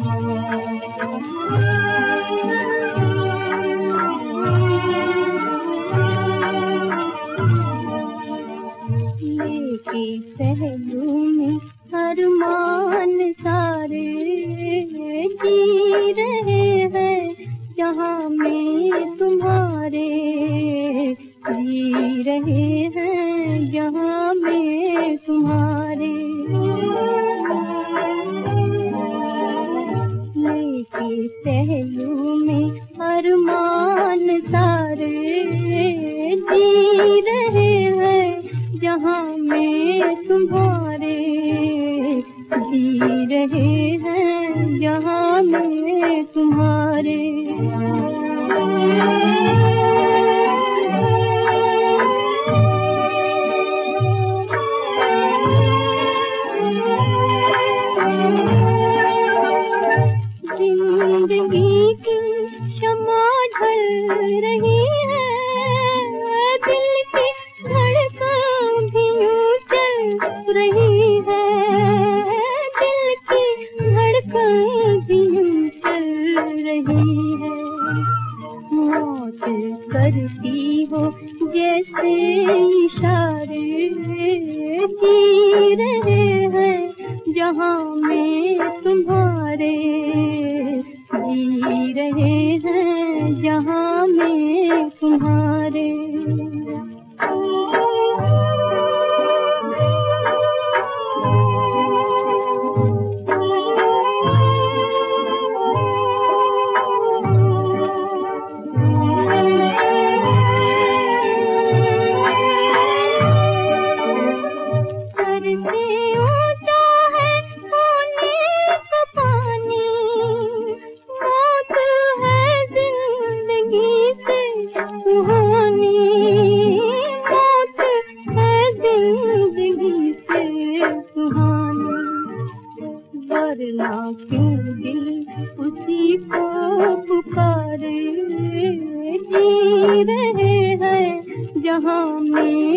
पहलू में अरमान सारे जी रहे हैं, जहाँ में तुम्हारे जी रहे हैं, जहाँ में तुम्हारे। लेके पहलू में अरमान सारे जी रहे हैं, जहाँ में तुम्हारे जी रहे हैं, जहाँ में तुम्हारे। जिंदगी की शम्मा ढल रही है, दिल की धड़कन भी यूं चल रही है, दिल की धड़कन भी यूं चल रही है। मौत करती हो जैसे इशारे जी रहे हैं, जहाँ में तुम्हारे जी रहे हैं, जहाँ में तुम्हारे। वरना क्यों दिल उसी को पुकारे जी रहे हैं, जहाँ में